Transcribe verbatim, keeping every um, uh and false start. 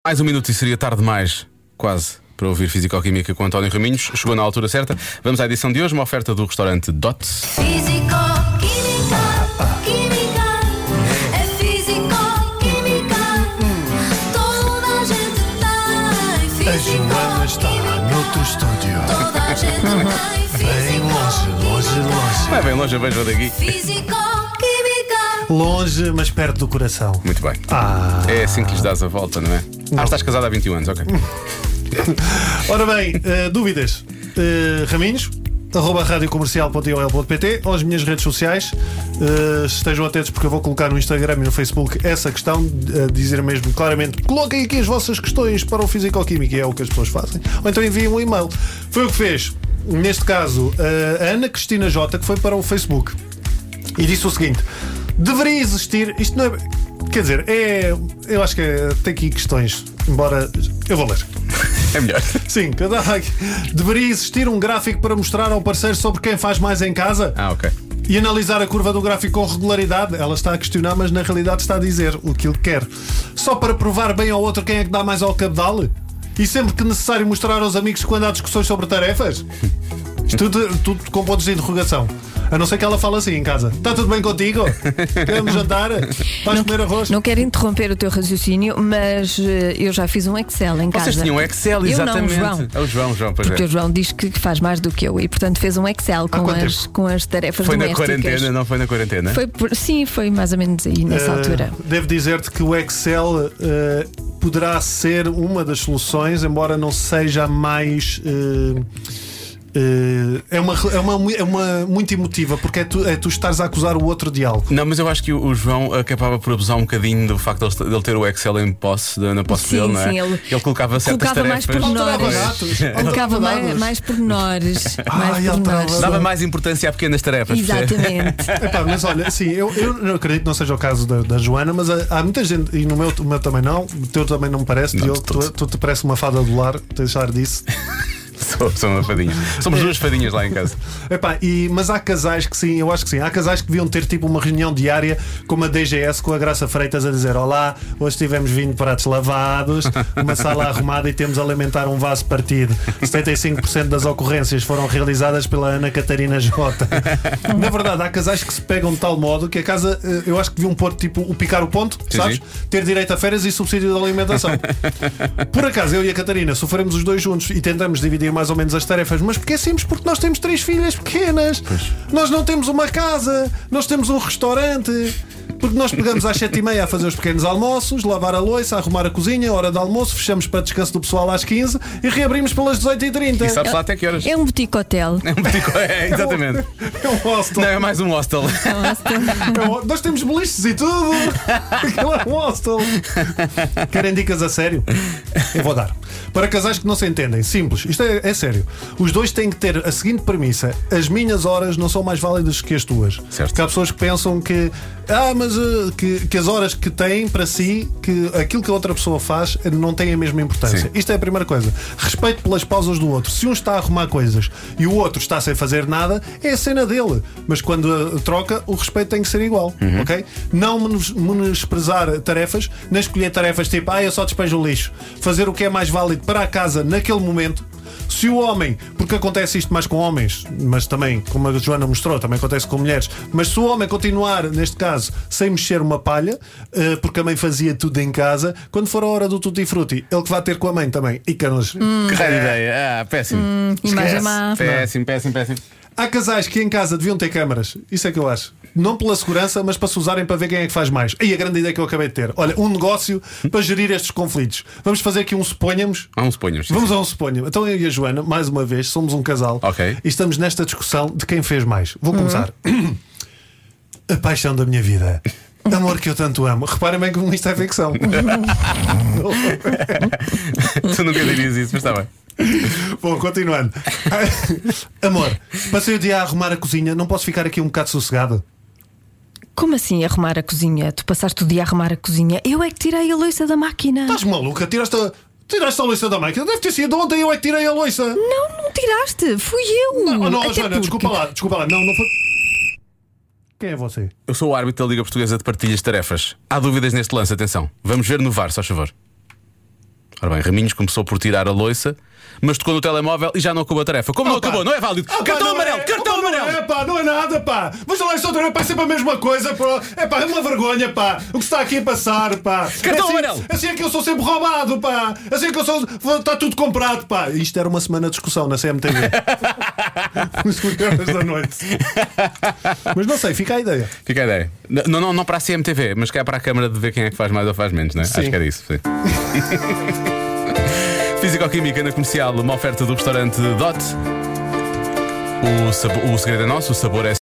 Mais um minuto e seria tarde demais, quase, para ouvir Físico-Química com António Raminhos. Chegou na altura certa. Vamos à edição de hoje, uma oferta do restaurante Dot. Físico-Química, Química, é Físico-Química. Toda a gente tem A Joana está Físico-Química. noutro estúdio. Toda a gente tem Bem longe, longe, longe. Não é bem longe, vejo daqui. Físico-Química. Longe, mas perto do coração. Muito bem. Ah. É assim que lhes dás a volta, não é? Ah, estás casado há vinte e um anos, ok. Ora bem, eh, dúvidas? Uh, Raminhos, arroba radiocomercial ponto i o l ponto p t ou as minhas redes sociais. Uh, estejam atentos porque eu vou colocar no Instagram e no Facebook essa questão, uh, dizer mesmo claramente: coloquem aqui as vossas questões para o Físico-Química, e é o que as pessoas fazem. Ou então enviem um e-mail. Foi o que fez, neste caso, uh, a Ana Cristina J, que foi para o Facebook e disse o seguinte: deveria existir, isto não é, quer dizer, é, eu acho que é, tem aqui questões, embora eu vou ler. É melhor. Sim, cada deveria existir um gráfico para mostrar ao parceiro sobre quem faz mais em casa Ah, ok. e analisar a curva do gráfico com regularidade. Ela está a questionar, mas na realidade está a dizer o que ele quer. Só para provar bem ao outro quem é que dá mais ao cabedal? E sempre que necessário mostrar aos amigos quando há discussões sobre tarefas? Isto tudo, tudo com pontos de interrogação. A não ser que ela fale assim em casa: está tudo bem contigo? Queremos jantar? Vais Não, comer arroz? não quero interromper o teu raciocínio, mas eh, eu já fiz um Excel em casa. Vocês tinham Excel, Eu não, exatamente. o João. É o João, João, pois Porque é. o João diz que faz mais do que eu e, portanto, fez um Excel com quanto as, tempo? com as tarefas Foi na domésticas. quarentena, não foi na quarentena? Foi por- sim, foi mais ou menos aí nessa Uh, altura. Devo dizer-te que o Excel uh, poderá ser uma das soluções, embora não seja a mais. uh, uh, é, uma, é, uma, é uma muito emotiva, porque é tu, é tu estares a acusar o outro de algo. Não, mas eu acho que o, o João acabava por abusar um bocadinho do facto de ele, dele ter o Excel em posse, de- na posse Sim, dele, não é? sim, ele colocava certas colocava mais tarefas. pormenores. Alterava dados. Colocava Alterava mais, dados. mais pormenores. Ah, mais ele pormenores. estava- Dava mais importância a pequenas tarefas. percebe? Exatamente. Epá, mas olha, sim, eu, eu não acredito que não seja o caso da, da Joana, mas há, há muita gente, e no meu, o meu também não, o teu também não me parece, Não, Diogo, de todo. tu, tu te parece uma fada do lar, deixar disso. Sou, sou uma fadinha. Somos duas fadinhas lá em casa. Epá, e, mas há casais que sim, eu acho que sim. Há casais que deviam ter tipo uma reunião diária como a D G S com a Graça Freitas a dizer: olá, hoje tivemos vinte pratos lavados, uma sala arrumada e temos a lamentar um vaso partido. setenta e cinco por cento das ocorrências foram realizadas pela Ana Catarina J. Na verdade, há casais que se pegam de tal modo que a casa, eh, eu acho que deviam pôr tipo o picar o ponto, Sim, sabes? sim. Ter direito a férias e subsídio de alimentação. Por acaso, eu e a Catarina sofremos os dois juntos e tentamos dividir mais ou menos as tarefas, mas porque é simples, porque nós temos três filhas pequenas, nós não temos uma casa, nós temos um restaurante. Porque nós pegamos às sete e meia a fazer os pequenos almoços, lavar a louça, arrumar a cozinha, hora de almoço, fechamos para descanso do pessoal às quinze e reabrimos pelas dezoito e trinta. E sabes lá até que horas? É um boutique hotel. É um petit co- é, exatamente. É um hostel. Não, é mais um hostel. É um- Nós temos beliches e tudo. Aquilo é um hostel. Querem dicas a sério? Eu vou dar. Para casais que não se entendem, simples, isto é, é sério. Os dois têm que ter a seguinte premissa: as minhas horas não são mais válidas que as tuas. Certo. Porque há pessoas que pensam que, ah, mas uh, que, que as horas que têm para si, que aquilo que a outra pessoa faz não tem a mesma importância. Sim. Isto é a primeira coisa. Respeito pelas pausas do outro. Se um está a arrumar coisas e o outro está sem fazer nada, é a cena dele. Mas quando uh, troca, o respeito tem que ser igual. Ok? Não menos- menosprezar tarefas, nem escolher tarefas tipo: ah, eu só despejo o lixo. Fazer o que é mais válido para a casa naquele momento. Se o homem, porque acontece isto mais com homens, mas também, como a Joana mostrou, também acontece com mulheres, mas se o homem continuar, neste caso, sem mexer uma palha, eh, porque a mãe fazia tudo em casa, quando for a hora do tutti frutti, ele que vai ter com a mãe também. E canos. Que raio de ideia. Ah, péssimo. Imagem Esquece. má. Péssimo, péssimo, péssimo. Há casais que em casa deviam ter câmaras. Isso é que eu acho. Não pela segurança, mas para se usarem para ver quem é que faz mais. E a grande ideia que eu acabei de ter: olha, um negócio para gerir estes conflitos. Vamos fazer aqui um suponhamos. Há uns ponhos. Vamos a um suponho. Então eu e a Joana, mais uma vez, somos um casal. Ok. E estamos nesta discussão de quem fez mais. Vou começar. A paixão da minha vida. Amor que eu tanto amo. Reparem bem como isto é ficção. Tu nunca dirias isso, mas está bem. Bom, continuando. Amor, passei o dia a arrumar a cozinha. Não posso ficar aqui um bocado sossegado? Como assim arrumar a cozinha? Tu passaste o dia a arrumar a cozinha. Eu é que tirei a louça da máquina. Estás maluca? Tiraste a, tiraste a louça da máquina? Deve ter sido ontem eu é que tirei a louça. Não, não tiraste. Fui eu. Não, não, Até Joana, porque- desculpa lá, desculpa lá. Não, não foi. Quem é você? Eu sou o árbitro da Liga Portuguesa de Partilhas de Tarefas. Há dúvidas neste lance, atenção. Vamos ver no V A R, só favor. Ora bem, Raminhos começou por tirar a louça, mas tocou no telemóvel e já não acabou a tarefa. Como não Opa. acabou? Não é válido. Ah, pá, Cartão não amarelo! é. Cartão Opa, amarelo! Não é, pá, não é nada, pá. Veja lá, isto outra vez, pá, é sempre a mesma coisa, pá. É pá, é uma vergonha, pá. O que está aqui a passar, pá. Cartão é assim, amarelo. Assim é que eu sou sempre roubado, pá. Assim é que eu sou. Está tudo comprado, pá. Isto era uma semana de discussão na C M T V. Nos programas da noite. Mas não sei, fica a ideia. Fica a ideia. N- Não, não, não para a C M T V, mas que é para a Câmara de ver quem é que faz mais ou faz menos, não é? Sim. Acho que é disso. Sim. Físico-Química na Comercial, uma oferta do restaurante Dot. O, sabo- o segredo é nosso, o sabor é